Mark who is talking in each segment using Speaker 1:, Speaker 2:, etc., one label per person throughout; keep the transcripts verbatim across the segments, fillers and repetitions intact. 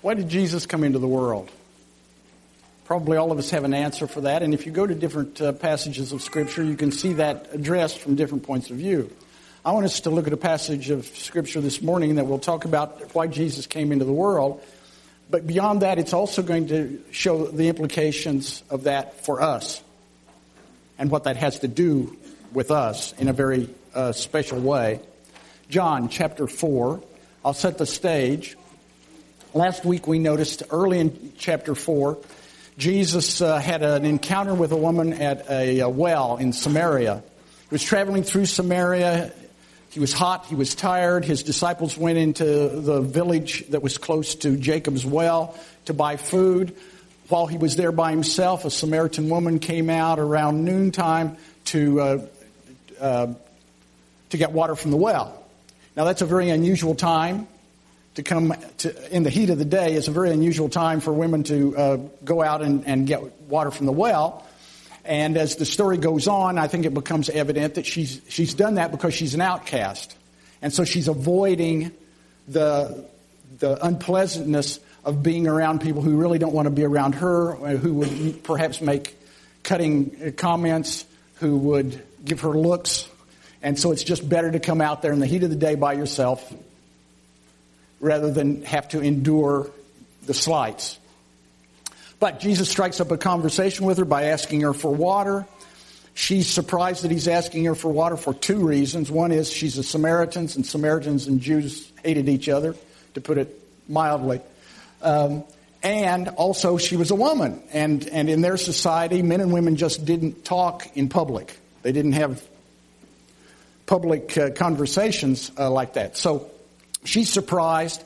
Speaker 1: Why did Jesus come into the world? Probably all of us have an answer for that. And if you go to different uh, passages of Scripture, you can see that addressed from different points of view. I want us to look at a passage of Scripture this morning that will talk about why Jesus came into the world. But beyond that, it's also going to show the implications of that for us and what that has to do with us in a very uh, special way. John chapter four. I'll set the stage. Last week we noticed early in chapter four, Jesus uh, had an encounter with a woman at a, a well in Samaria. He was traveling through Samaria. He was hot. He was tired. His disciples went into the village that was close to Jacob's well to buy food. While he was there by himself, a Samaritan woman came out around noontime to uh, uh, to get water from the well. Now that's a very unusual time to come to, in the heat of the day. It's a very unusual time for women to uh, go out and, and get water from the well. And as the story goes on, I think it becomes evident that she's she's done that because she's an outcast. And so she's avoiding the the unpleasantness of being around people who really don't want to be around her, who would perhaps make cutting comments, who would give her looks. And so it's just better to come out there in the heat of the day by yourself rather than have to endure the slights. But Jesus strikes up a conversation with her by asking her for water. She's surprised that he's asking her for water for two reasons. One is she's a Samaritan, and Samaritans and Jews hated each other, to put it mildly. Um, and also she was a woman. And, and in their society, men and women just didn't talk in public. They didn't have public uh, conversations uh, like that. So she's surprised.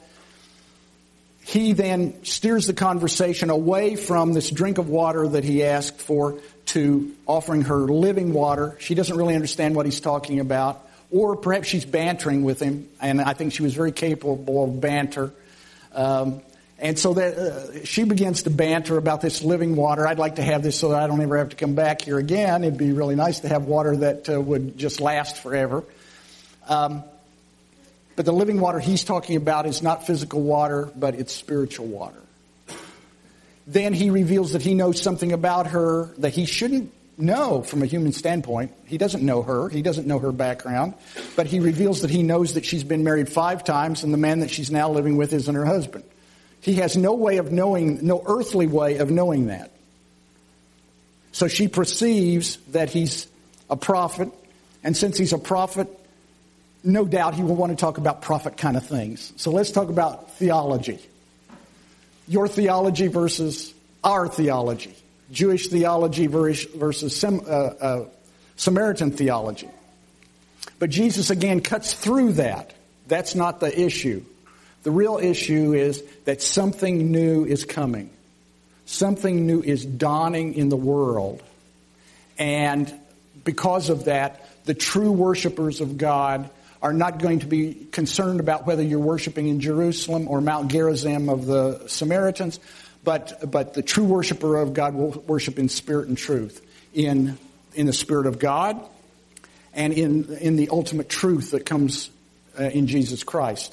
Speaker 1: He then steers the conversation away from this drink of water that he asked for to offering her living water. She doesn't really understand what he's talking about. Or perhaps she's bantering with him, and I think she was very capable of banter. Um, and so that uh, she begins to banter about this living water. I'd like to have this so that I don't ever have to come back here again. It'd be really nice to have water that uh, would just last forever. Um But the living water he's talking about is not physical water, but it's spiritual water. Then he reveals that he knows something about her that he shouldn't know from a human standpoint. He doesn't know her. He doesn't know her background. But he reveals that he knows that she's been married five times and the man that she's now living with isn't her husband. He has no way of knowing, no earthly way of knowing that. So she perceives that he's a prophet. And since he's a prophet, no doubt he will want to talk about prophet kind of things. So let's talk about theology. Your theology versus our theology. Jewish theology versus Sam, uh, uh, Samaritan theology. But Jesus again cuts through that. That's not the issue. The real issue is that something new is coming. Something new is dawning in the world. And because of that, the true worshipers of God are not going to be concerned about whether you're worshiping in Jerusalem or Mount Gerizim of the Samaritans, but but the true worshiper of God will worship in spirit and truth, in in the Spirit of God, and in in the ultimate truth that comes uh, in Jesus Christ.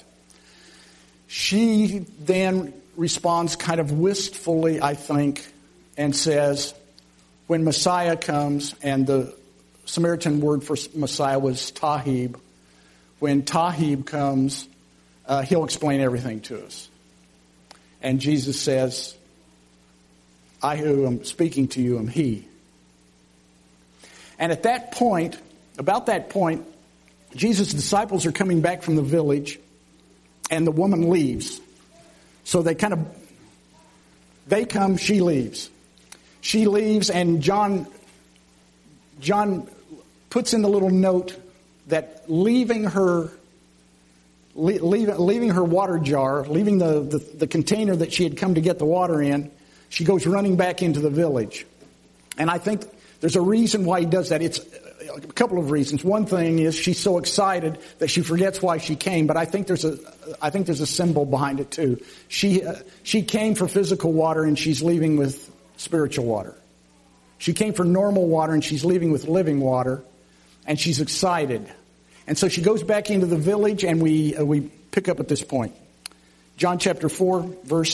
Speaker 1: She then responds kind of wistfully, I think, and says, when Messiah comes, and the Samaritan word for Messiah was Tahib, when Tahib comes, uh, he'll explain everything to us. And Jesus says, I who am speaking to you am he. And at that point, about that point, Jesus' disciples are coming back from the village, and the woman leaves. So they kind of, they come, she leaves. She leaves, and John, John puts in the little note that leaving her, leaving, leaving her water jar, leaving the, the, the container that she had come to get the water in, she goes running back into the village. And I think there's a reason why he does that. It's a couple of reasons. One thing is she's so excited that she forgets why she came. But I think there's a, I think there's a symbol behind it too. She, uh, she came for physical water, and she's leaving with spiritual water. She came for normal water, and she's leaving with living water, and she's excited. And so she goes back into the village, and we uh, we pick up at this point. John chapter four, verse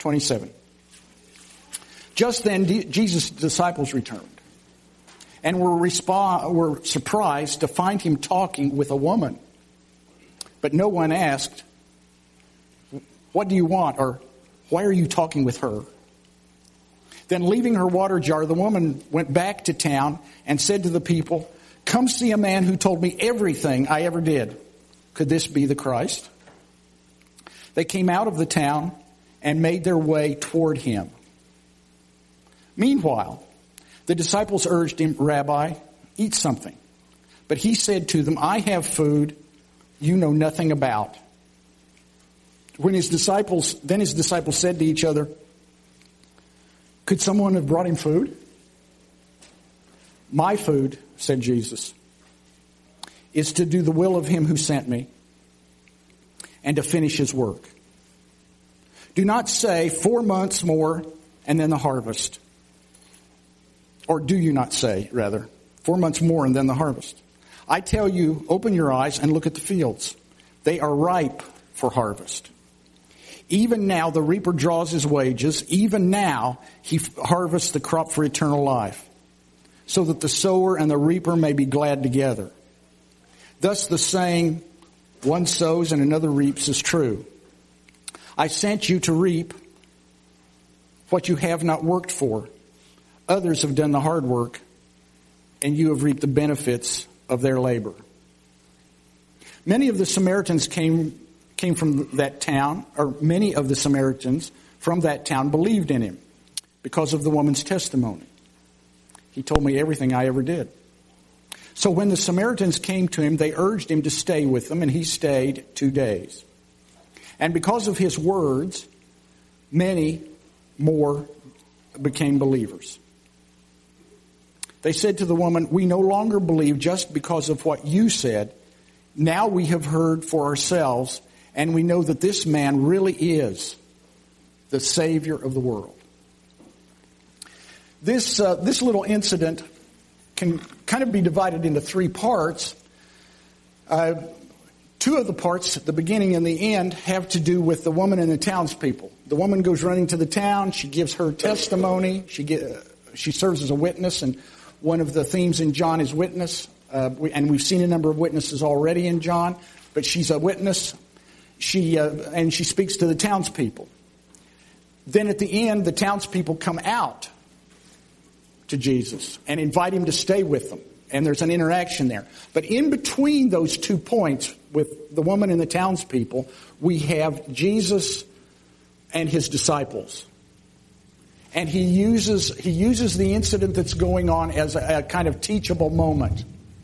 Speaker 1: twenty-seven. Just then Jesus' disciples returned and were, resp- were surprised to find him talking with a woman. But no one asked, "What do you want?" or "Why are you talking with her?" Then leaving her water jar, the woman went back to town and said to the people, "Come see a man who told me everything I ever did. Could this be the Christ?" They came out of the town and made their way toward him. Meanwhile, the disciples urged him, "Rabbi, eat something." But he said to them, "I have food you know nothing about." When his disciples, then his disciples said to each other, "Could someone have brought him food?" "My food," said Jesus, "is to do the will of him who sent me and to finish his work. Do not say four months more and then the harvest. Or do you not say, rather, four months more and then the harvest? I tell you, open your eyes and look at the fields. They are ripe for harvest. Even now the reaper draws his wages. Even now he harvests the crop for eternal life, so that the sower and the reaper may be glad together. Thus the saying, one sows and another reaps, is true. I sent you to reap what you have not worked for. Others have done the hard work, and you have reaped the benefits of their labor." Many of the Samaritans came came from that town, or many of the Samaritans from that town believed in him because of the woman's testimony. "He told me everything I ever did." So when the Samaritans came to him, they urged him to stay with them, and he stayed two days. And because of his words, many more became believers. They said to the woman, "We no longer believe just because of what you said. Now we have heard for ourselves, and we know that this man really is the Savior of the world." This uh, this little incident can kind of be divided into three parts. Uh, two of the parts, the beginning and the end, have to do with the woman and the townspeople. The woman goes running to the town. She gives her testimony. She get, uh, she serves as a witness, and one of the themes in John is witness. Uh, we, and we've seen a number of witnesses already in John, but she's a witness. She uh, and she speaks to the townspeople. Then at the end, the townspeople come out to Jesus and invite him to stay with them. And there's an interaction there. But in between those two points, with the woman and the townspeople, we have Jesus and his disciples. And he uses he uses the incident that's going on as a, a kind of teachable moment.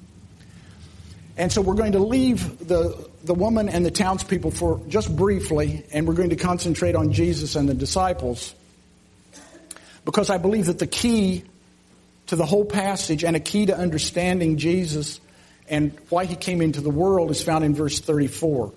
Speaker 1: And so we're going to leave the, the woman and the townspeople for just briefly, and we're going to concentrate on Jesus and the disciples, because I believe that the key to the whole passage and a key to understanding Jesus and why he came into the world is found in verse thirty-four.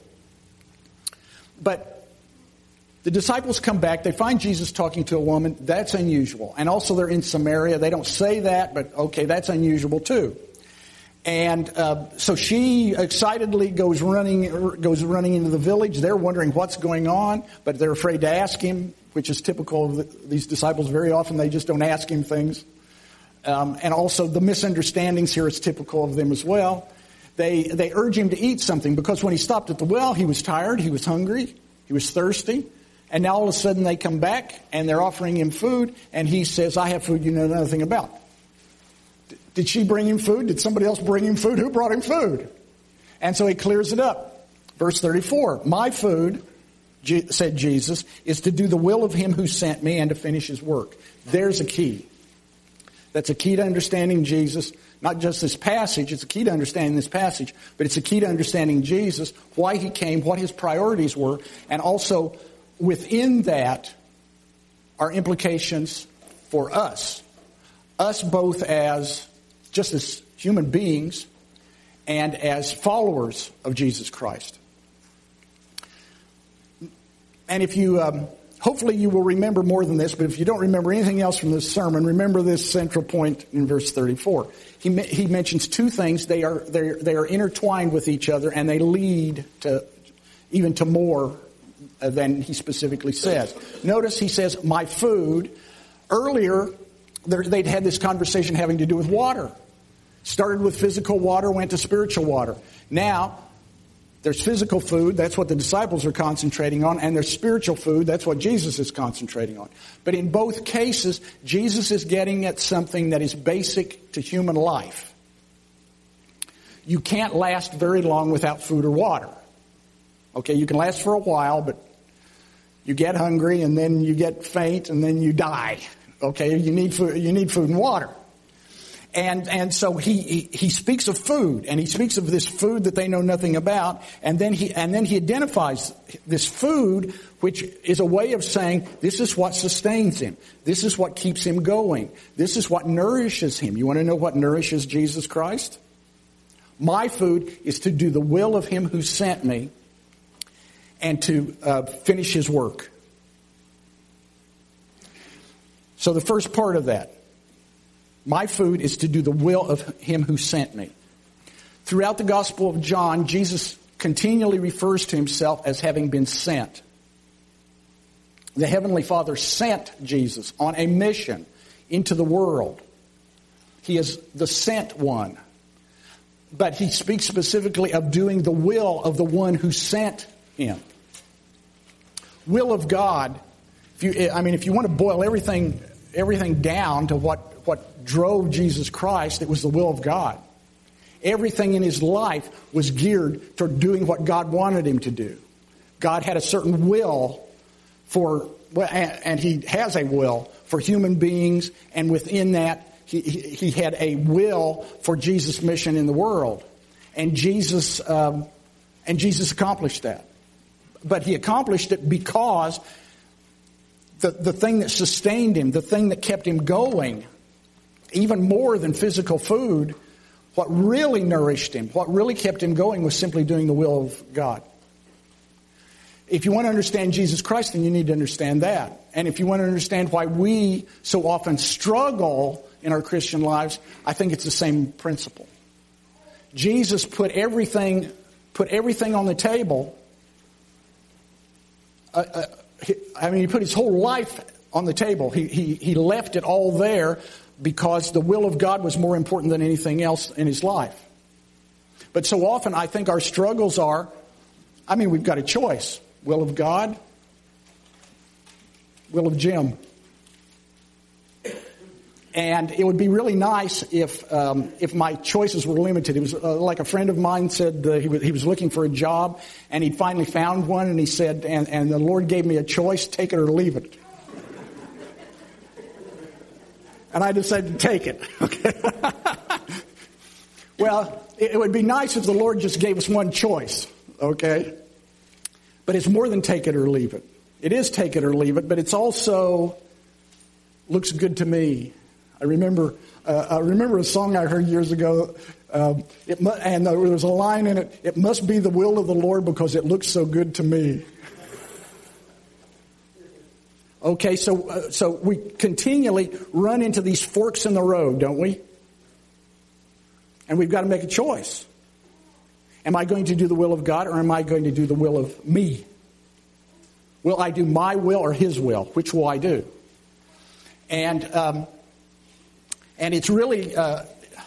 Speaker 1: But the disciples come back. They find Jesus talking to a woman. That's unusual. And also they're in Samaria. They don't say that, but okay, that's unusual too. And uh, so she excitedly goes running goes running into the village. They're wondering what's going on, but they're afraid to ask him, which is typical of the, these disciples. Very often they just don't ask him things. Um, and also the misunderstandings here is typical of them as well. They they urge him to eat something, because when he stopped at the well, he was tired, he was hungry, he was thirsty. And now all of a sudden they come back and they're offering him food, and he says, "I have food you know nothing about." Did she bring him food? Did somebody else bring him food? Who brought him food? And so he clears it up. Verse thirty-four, "My food," said Jesus, "is to do the will of him who sent me and to finish his work." There's a key. That's a key to understanding Jesus. Not just this passage, it's a key to understanding this passage, but it's a key to understanding Jesus, why he came, what his priorities were, and also within that are implications for us. Us both as, just as human beings and as followers of Jesus Christ. And if you, um, hopefully you will remember more than this, but if you don't remember anything else from this sermon, remember this central point in verse thirty-four. He he mentions two things. They are they they are intertwined with each other, and they lead to even to more than he specifically says. Notice he says, my food. Earlier, they'd had this conversation having to do with water. Started with physical water, went to spiritual water. Now, there's physical food, that's what the disciples are concentrating on, and there's spiritual food, that's what Jesus is concentrating on. But in both cases, Jesus is getting at something that is basic to human life. You can't last very long without food or water. Okay, you can last for a while, but you get hungry, and then you get faint, and then you die. Okay, you need food, you need food and water. And and so he, he he speaks of food, and he speaks of this food that they know nothing about, and then he and then he identifies this food, which is a way of saying this is what sustains him, this is what keeps him going, this is what nourishes him. You want to know what nourishes Jesus Christ? My food is to do the will of him who sent me, and to uh, finish his work. So the first part of that. My food is to do the will of him who sent me. Throughout the Gospel of John, Jesus continually refers to himself as having been sent. The Heavenly Father sent Jesus on a mission into the world. He is the sent one. But he speaks specifically of doing the will of the one who sent him. Will of God. If you, I mean, if you want to boil everything, everything down to what What drove Jesus Christ, it was the will of God. Everything in his life was geared toward doing what God wanted him to do. God had a certain will for, and he has a will for human beings, and within that, he, he had a will for Jesus' mission in the world. And Jesus, um, and Jesus accomplished that. But he accomplished it because the, the thing that sustained him, the thing that kept him going, even more than physical food, what really nourished him, what really kept him going was simply doing the will of God. If you want to understand Jesus Christ, then you need to understand that. And if you want to understand why we so often struggle in our Christian lives, I think it's the same principle. Jesus put everything, put everything on the table. Uh, uh, I mean, he put his whole life on the table. He, he, he left it all there, because the will of God was more important than anything else in his life. But so often I think our struggles are, I mean, we've got a choice. Will of God, will of Jim. And it would be really nice if um, if my choices were limited. It was uh, like a friend of mine said uh, he, was, he was looking for a job, and he'd finally found one, and he said, and, and the Lord gave me a choice, take it or leave it. And I decided to take it. Okay. Well, it would be nice if the Lord just gave us one choice. Okay. But it's more than take it or leave it. It is take it or leave it, but it's also looks good to me. I remember, uh, I remember a song I heard years ago, uh, it mu- and there was a line in it. It must be the will of the Lord because it looks so good to me. Okay, so uh, so we continually run into these forks in the road, don't we? And we've got to make a choice. Am I going to do the will of God, or am I going to do the will of me? Will I do my will or his will? Which will I do? And um, and it's really uh,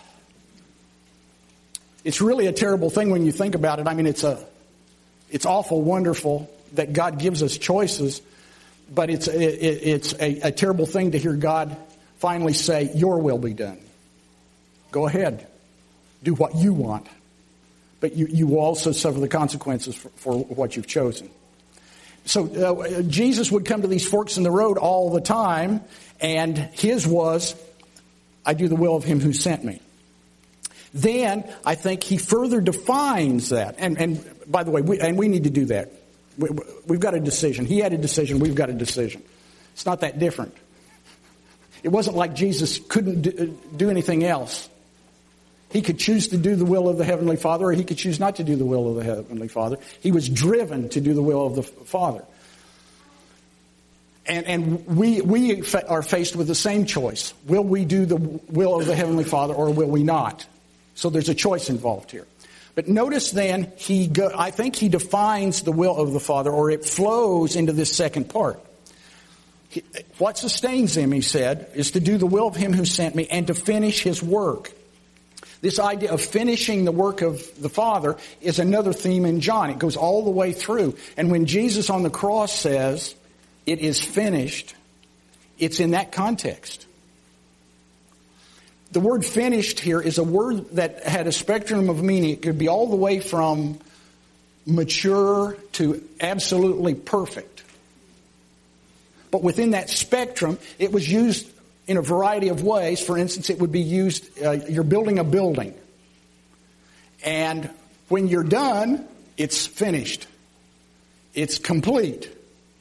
Speaker 1: it's really a terrible thing when you think about it. I mean, it's a it's awful, wonderful that God gives us choices. But it's it, it's a, a terrible thing to hear God finally say, your will be done. Go ahead. Do what you want. But you, you will also suffer the consequences for, for what you've chosen. So uh, Jesus would come to these forks in the road all the time, and his was, I do the will of him who sent me. Then I think he further defines that. And, and by the way, we, and we need to do that. We've got a decision. He had a decision. We've got a decision. It's not that different. It wasn't like Jesus couldn't do anything else. He could choose to do the will of the Heavenly Father, or he could choose not to do the will of the Heavenly Father. He was driven to do the will of the Father. And, and we, we are faced with the same choice. Will we do the will of the Heavenly Father, or will we not? So there's a choice involved here. But notice then, he go, I think he defines the will of the Father, or it flows into this second part. He, what sustains him, he said, is to do the will of him who sent me and to finish his work. This idea of finishing the work of the Father is another theme in John. It goes all the way through. And when Jesus on the cross says, "It is finished," it's in that context. The word finished here is a word that had a spectrum of meaning. It could be all the way from mature to absolutely perfect. But within that spectrum, it was used in a variety of ways. For instance, it would be used, uh, you're building a building. And when you're done, it's finished. It's complete.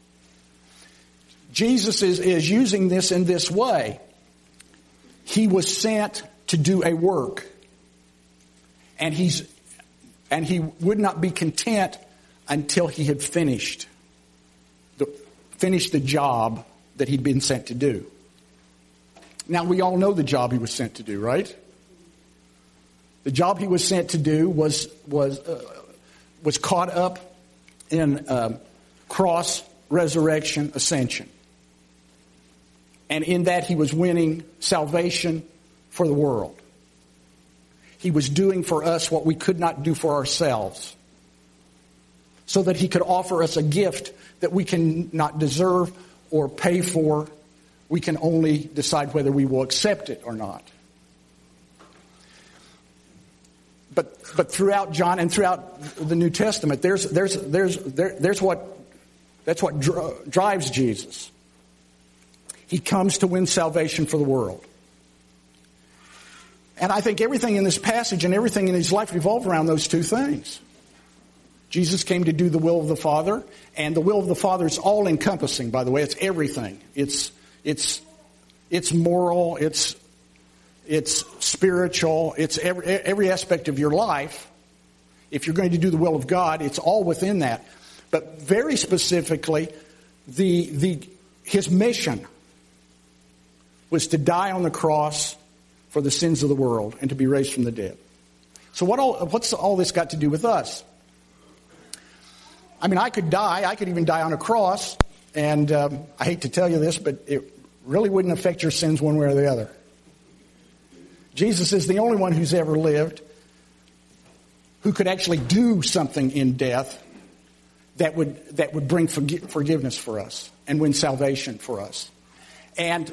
Speaker 1: Jesus is, is using this in this way. He was sent to do a work. And he's and he would not be content until he had finished the, finished the job that he'd been sent to do. Now, we all know the job he was sent to do, right? The job he was sent to do was was uh, was caught up in uh, cross, resurrection, ascension. And in that, he was winning salvation for the world. He was doing for us what we could not do for ourselves, so that he could offer us a gift that we can not deserve or pay for. We can only decide whether we will accept it or not. But but throughout John and throughout the New Testament, there's there's there's there, there's what that's what dr- drives Jesus. He comes to win salvation for the world. And I think everything in this passage and everything in his life revolved around those two things. Jesus came to do the will of the Father, and the will of the Father is all-encompassing, by the way. It's everything. It's it's it's moral, it's it's spiritual, it's every, every aspect of your life. If you're going to do the will of God, it's all within that. But very specifically, the the his mission was to die on the cross for the sins of the world and to be raised from the dead. So what all, what's all this got to do with us? I mean, I could die. I could even die on a cross. And um, I hate to tell you this, but it really wouldn't affect your sins one way or the other. Jesus is the only one who's ever lived who could actually do something in death that would that would bring forgi- forgiveness for us and win salvation for us. And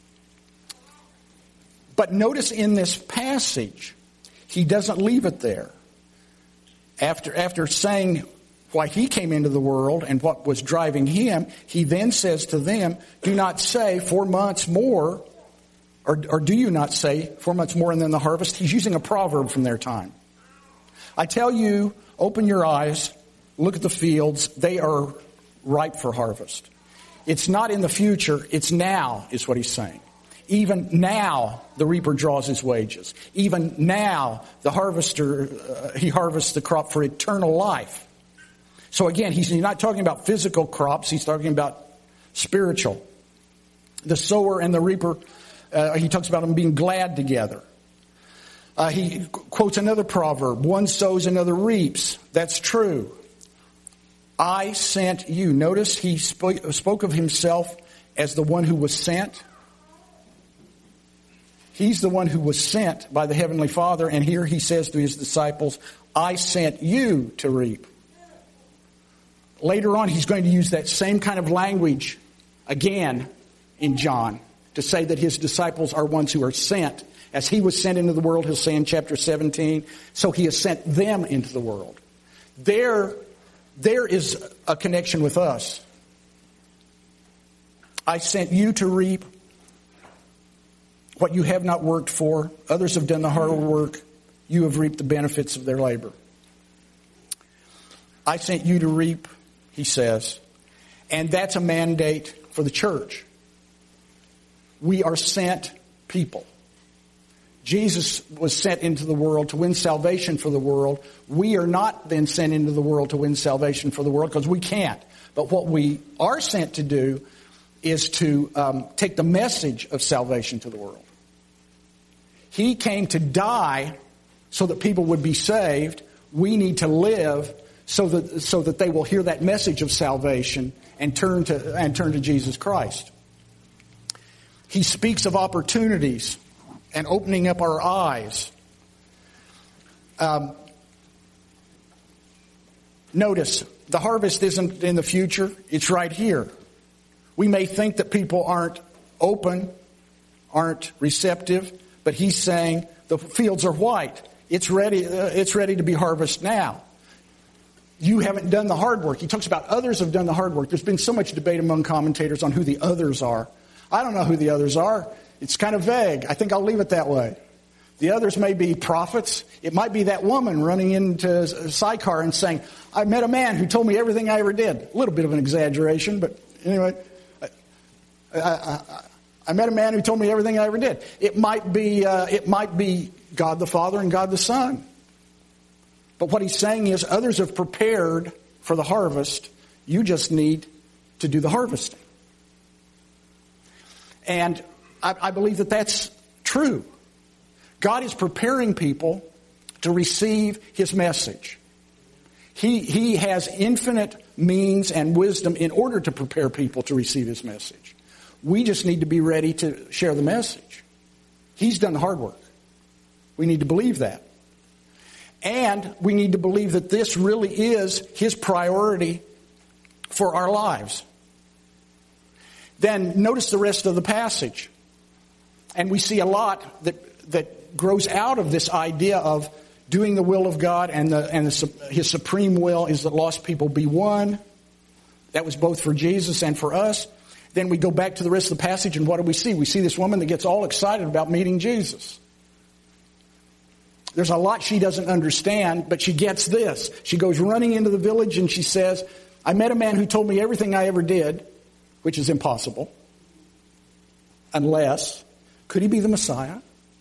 Speaker 1: But notice in this passage, he doesn't leave it there. After, after saying why he came into the world and what was driving him, he then says to them, do not say four months more, or, or do you not say four months more and then the harvest? He's using a proverb from their time. I tell you, open your eyes, look at the fields, they are ripe for harvest. It's not in the future, it's now, is what he's saying. Even now, the reaper draws his wages. Even now, the harvester, uh, he harvests the crop for eternal life. So again, he's not talking about physical crops. He's talking about spiritual. The sower and the reaper, uh, he talks about them being glad together. Uh, he quotes another proverb, one sows, another reaps. That's true. I sent you. Notice he spoke, spoke of himself as the one who was sent. He's the one who was sent by the Heavenly Father, and here he says to his disciples, I sent you to reap. Later on, he's going to use that same kind of language again in John to say that his disciples are ones who are sent. As he was sent into the world, he'll say in chapter seventeen, so he has sent them into the world. There, there is a connection with us. I sent you to reap what you have not worked for. Others have done the hard work. You have reaped the benefits of their labor. I sent you to reap, he says. And that's a mandate for the church. We are sent people. Jesus was sent into the world to win salvation for the world. We are not then sent into the world to win salvation for the world because we can't. But what we are sent to do is to um, take the message of salvation to the world. He came to die so that people would be saved. we need to live so that so that they will hear that message of salvation and turn to and turn to Jesus Christ. He speaks of opportunities and opening up our eyes. Um, notice, the harvest isn't in the future, it's right here. We may think that people aren't open, aren't receptive, but he's saying the fields are white. It's ready, uh, it's ready to be harvested now. You haven't done the hard work. He talks about others have done the hard work. There's been so much debate among commentators on who the others are. I don't know who the others are. It's kind of vague. I think I'll leave it that way. The others may be prophets. It might be that woman running into Sychar and saying, I met a man who told me everything I ever did. A little bit of an exaggeration, but anyway. I, I, I met a man who told me everything I ever did. It might be, uh, it might be God the Father and God the Son. But what he's saying is others have prepared for the harvest. You just need to do the harvesting. And I, I believe that that's true. God is preparing people to receive his message. He, he has infinite means and wisdom in order to prepare people to receive his message. We just need to be ready to share the message. He's done the hard work. We need to believe that. And we need to believe that this really is his priority for our lives. Then notice the rest of the passage. And we see a lot that, that grows out of this idea of doing the will of God, and, the, and the, his supreme will is that lost people be won. That was both for Jesus and for us. Then we go back to the rest of the passage, and what do we see? We see this woman that gets all excited about meeting Jesus. There's a lot she doesn't understand, but she gets this. She goes running into the village and she says, I met a man who told me everything I ever did, which is impossible. Unless, could he be the Messiah?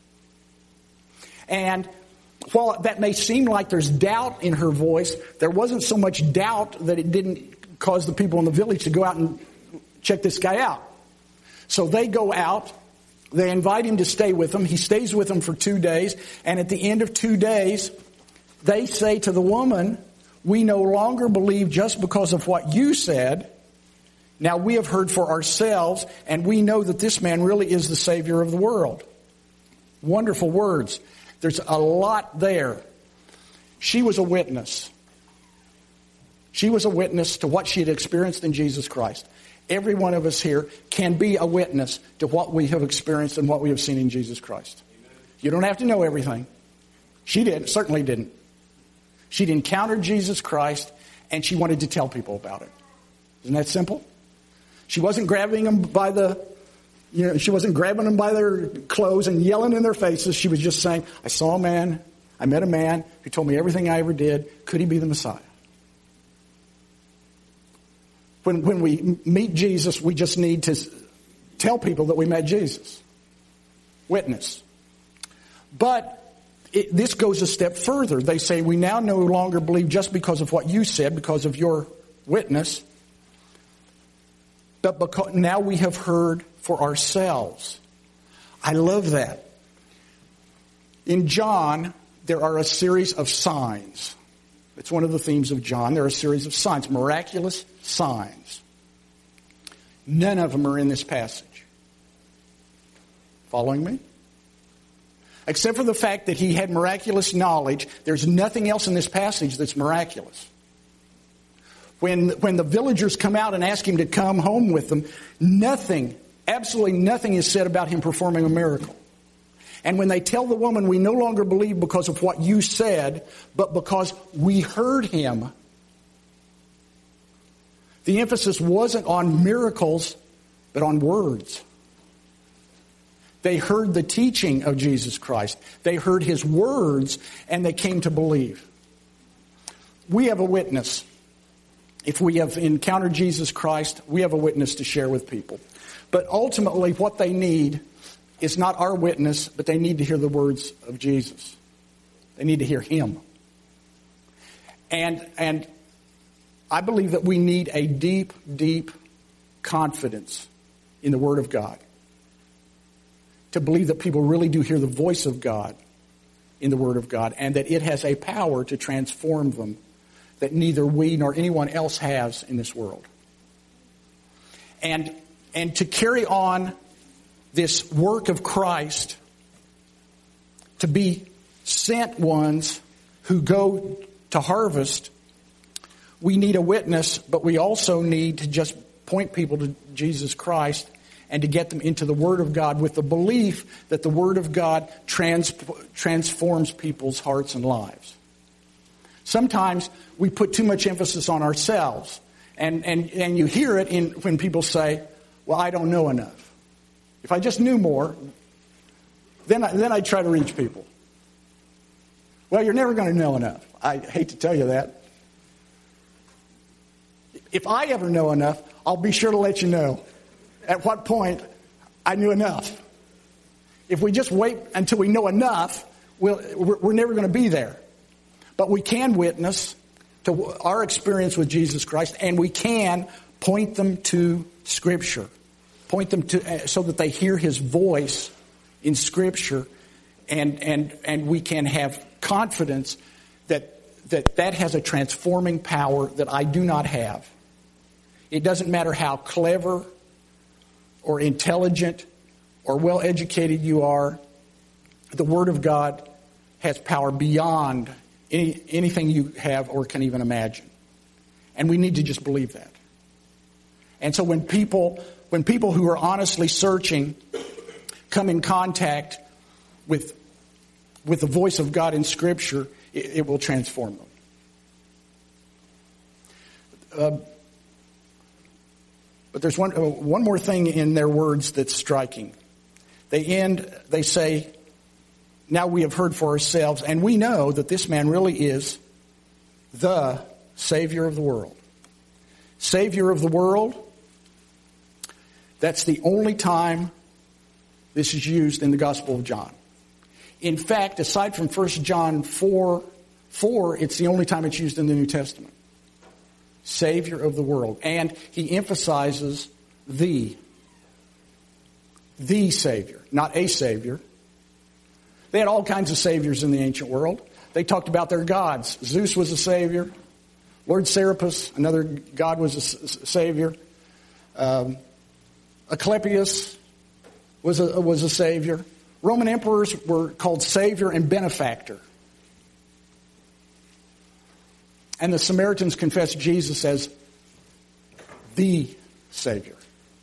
Speaker 1: And while that may seem like there's doubt in her voice, there wasn't so much doubt that it didn't cause the people in the village to go out and check this guy out. So they go out. They invite him to stay with them. He stays with them for two days. And at the end of two days, they say to the woman, we no longer believe just because of what you said. Now we have heard for ourselves, and we know that this man really is the Savior of the world. Wonderful words. There's a lot there. She was a witness. She was a witness to what she had experienced in Jesus Christ. Every one of us here can be a witness to what we have experienced and what we have seen in Jesus Christ. Amen. You don't have to know everything. She did, certainly didn't. She'd encountered Jesus Christ, and she wanted to tell people about it. Isn't that simple? She wasn't grabbing them by the, you know, she wasn't grabbing them by their clothes and yelling in their faces. She was just saying, I saw a man, I met a man who told me everything I ever did. Could he be the Messiah? When, when we meet Jesus, we just need to tell people that we met Jesus. Witness. But it, this goes a step further. They say, we now no longer believe just because of what you said, because of your witness, but because now we have heard for ourselves. I love that. In John, there are a series of signs. It's one of the themes of John. There are a series of signs, miraculous signs. None of them are in this passage. Following me? Except for the fact that he had miraculous knowledge, there's nothing else in this passage that's miraculous. When, when the villagers come out and ask him to come home with them, nothing, absolutely nothing is said about him performing a miracle. And when they tell the woman, we no longer believe because of what you said, but because we heard him, the emphasis wasn't on miracles, but on words. They heard the teaching of Jesus Christ. They heard his words, and they came to believe. We have a witness. If we have encountered Jesus Christ, we have a witness to share with people. But ultimately, what they need is not our witness, but they need to hear the words of Jesus. They need to hear him. And, and I believe that we need a deep, deep confidence in the Word of God. To believe that people really do hear the voice of God in the Word of God, and that it has a power to transform them that neither we nor anyone else has in this world. And, and to carry on this work of Christ, to be sent ones who go to harvest, we need a witness, but we also need to just point people to Jesus Christ and to get them into the Word of God with the belief that the Word of God trans- transforms people's hearts and lives. Sometimes we put too much emphasis on ourselves, and, and, and you hear it in when people say, well, I don't know enough. If I just knew more, then, I, then I'd try to reach people. Well, you're never going to know enough. I hate to tell you that. If I ever know enough, I'll be sure to let you know at what point I knew enough. If we just wait until we know enough, we'll, we're, we're never going to be there. But we can witness to our experience with Jesus Christ, and we can point them to Scripture. Point them to so that they hear His voice in Scripture, and and and we can have confidence that that that has a transforming power that I do not have. It doesn't matter how clever or intelligent or well educated you are. The Word of God has power beyond any, anything you have or can even imagine. And we need to just believe that. And so when people when people who are honestly searching come in contact with with the voice of God in Scripture, it, it will transform them. Uh, but there's one uh, one more thing in their words that's striking. They end, they say, now we have heard for ourselves, and we know that this man really is the Savior of the world. Savior of the world, that's the only time this is used in the Gospel of John. In fact, aside from First John four, four, it's the only time it's used in the New Testament. Savior of the world. And he emphasizes the. The Savior, not a Savior. They had all kinds of saviors in the ancient world. They talked about their gods. Zeus was a savior. Lord Serapis, another god, was a savior. Um, Asclepius was a, was a savior. Roman emperors were called savior and benefactor. And the Samaritans confessed Jesus as the Savior,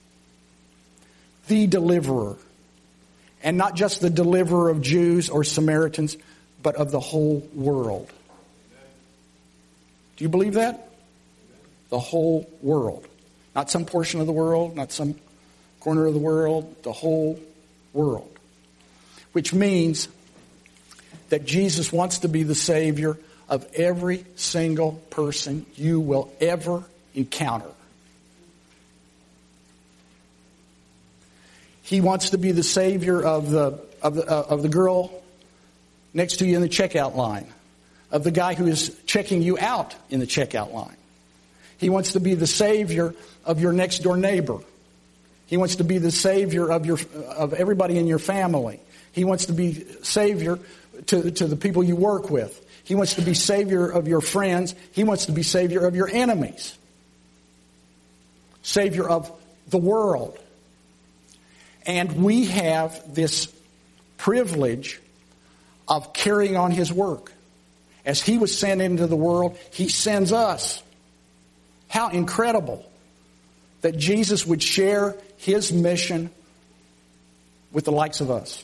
Speaker 1: the deliverer. And not just the deliverer of Jews or Samaritans, but of the whole world. Do you believe that? The whole world. Not some portion of the world, not some corner of the world, the whole world. Which means that Jesus wants to be the Savior of every single person you will ever encounter. He wants to be the Savior of the of the uh, of the girl next to you in the checkout line, of the guy who is checking you out in the checkout line. He wants to be the Savior of your next door neighbor. He wants to be the Savior of your of everybody in your family. He wants to be Savior to, to the people you work with. He wants to be Savior of your friends. He wants to be Savior of your enemies. Savior of the world. And we have this privilege of carrying on His work. As He was sent into the world, He sends us. How incredible that Jesus would share His mission with the likes of us.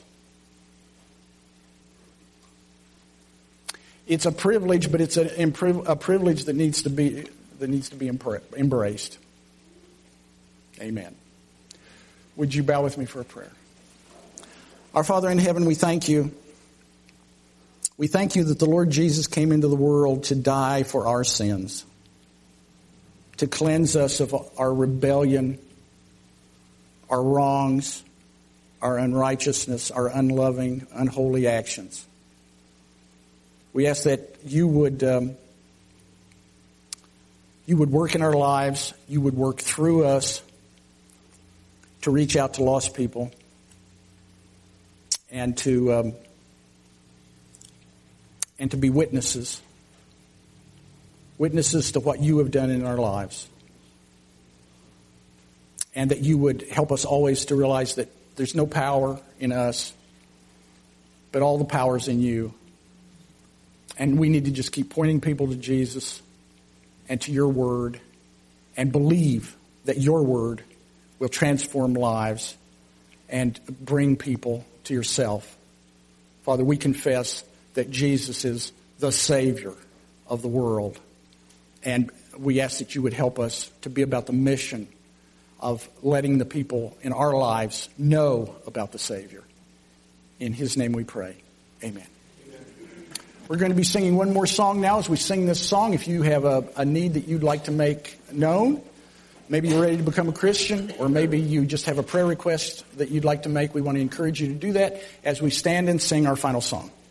Speaker 1: It's a privilege, but it's a, a privilege that needs to be that needs to be embraced. Amen. Would you bow with me for a prayer? Our Father in heaven, we thank you. We thank you that the Lord Jesus came into the world to die for our sins, to cleanse us of our rebellion, our wrongs, our unrighteousness, our unloving, unholy actions. We ask that you would um, you would work in our lives, you would work through us to reach out to lost people and to um, and to be witnesses. Witnesses to what you have done in our lives. And that you would help us always to realize that there's no power in us, but all the power is in you. And we need to just keep pointing people to Jesus and to your word and believe that your word will transform lives and bring people to yourself. Father, we confess that Jesus is the Savior of the world. And we ask that you would help us to be about the mission of letting the people in our lives know about the Savior. In his name we pray. Amen. We're going to be singing one more song now. As we sing this song, if you have a, a need that you'd like to make known, maybe you're ready to become a Christian, or maybe you just have a prayer request that you'd like to make, we want to encourage you to do that as we stand and sing our final song.